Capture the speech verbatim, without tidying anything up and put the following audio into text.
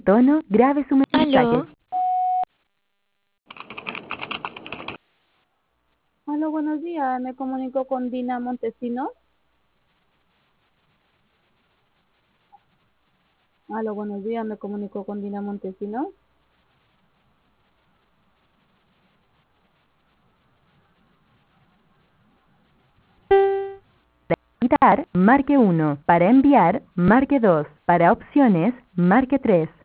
tono, grabe su mensaje. Aló, Hola, buenos días. Me comunico con Dina Montesino. Hola, buenos días. Me comunico con Dina Montesino. Para editar, marque uno. Para enviar, marque dos. Para opciones, marque tres.